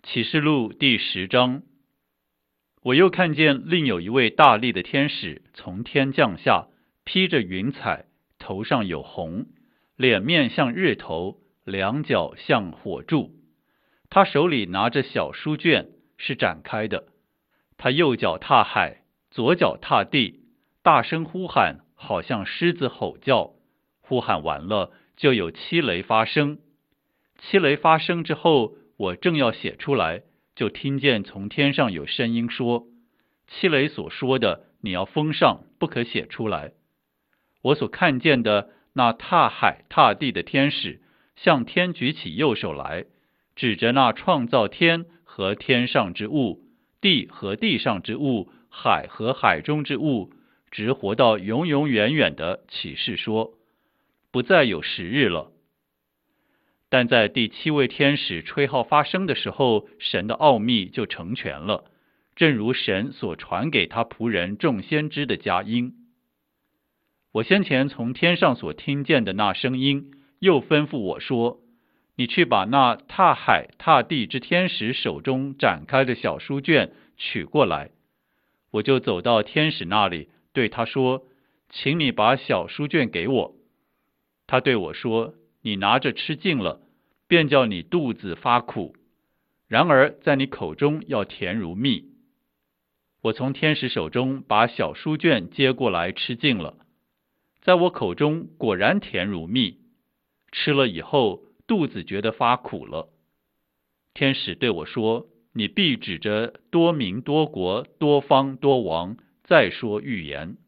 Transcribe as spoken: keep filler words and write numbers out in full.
启示录第十章，我又看见另有一位大力的天使从天降下，披着云彩，头上有红，脸面像日头，两脚像火柱。他手里拿着小书卷，是展开的。他右脚踏海，左脚踏地，大声呼喊，好像狮子吼叫。呼喊完了，就有七雷发生。七雷发生之后，我正要写出来，就听见从天上有声音说：七雷所说的，你要封上，不可写出来。我所看见的那踏海踏地的天使，向天举起右手来，指着那创造天和天上之物，地和地上之物，海和海中之物，直活到永永远远的启示说：不再有时日了。但在第七位天使吹号发声的时候，神的奥秘就成全了，正如神所传给他仆人众先知的佳音。我先前从天上所听见的那声音，又吩咐我说：你去把那踏海踏地之天使手中展开的小书卷取过来。我就走到天使那里，对他说：请你把小书卷给我。他对我说：你拿着吃尽了，便叫你肚子发苦，然而在你口中要甜如蜜。我从天使手中把小书卷接过来吃尽了，在我口中果然甜如蜜，吃了以后肚子觉得发苦了。天使对我说：你必指着多民多国多方多王再说预言。